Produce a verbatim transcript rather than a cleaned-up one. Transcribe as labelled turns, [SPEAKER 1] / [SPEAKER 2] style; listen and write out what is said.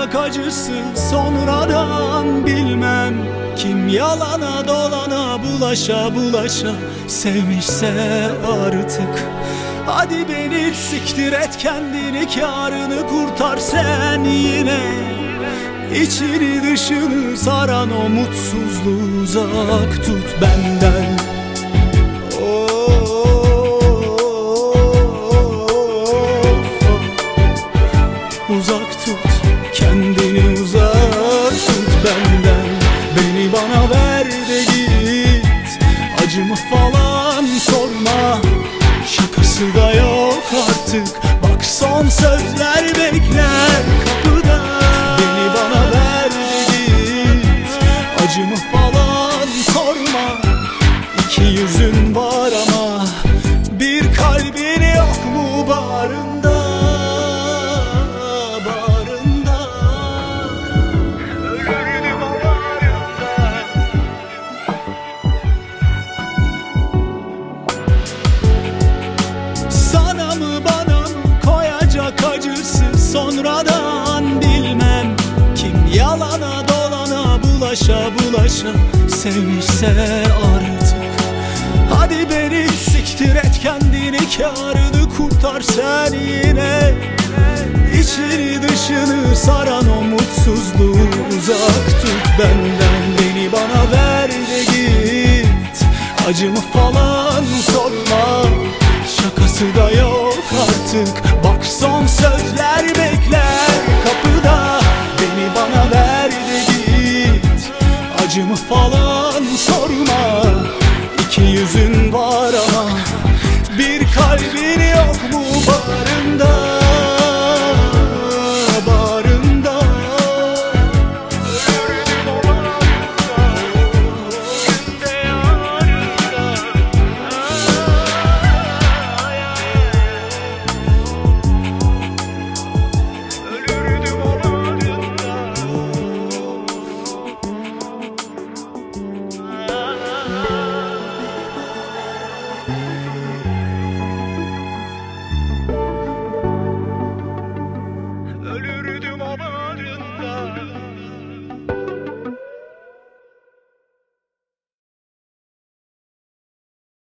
[SPEAKER 1] koyacak acısı sonradan bilmem. Kim yalana dolana bulaşa bulaşa sevmişse artık. Hadi beni siktir et kendini, kârını kurtar sen yine. İçini dışını saran o mutsuzluğu uzak tut benden. Uzak tut kendini, uzak tut benden. Beni bana ver de git, acımı falan sorma. Şakası da yok artık, bak son sözler bekler kapıda. Beni bana ver de git, acımı falan sorma. İki yüzün var ama bir kalbin yok mu bağrında? Sana mı bana mı koyacak acısı sonradan bilmem. Kim yalana dolana bulaşa bulaşa sevmişse artık. Hadi beni siktir et kendini, kârını kurtar sen yine. İçini dışını saran o mutsuzluğu uzak tut benden. Beni bana ver de git, acımı falan sorma. Şakası da yok artık,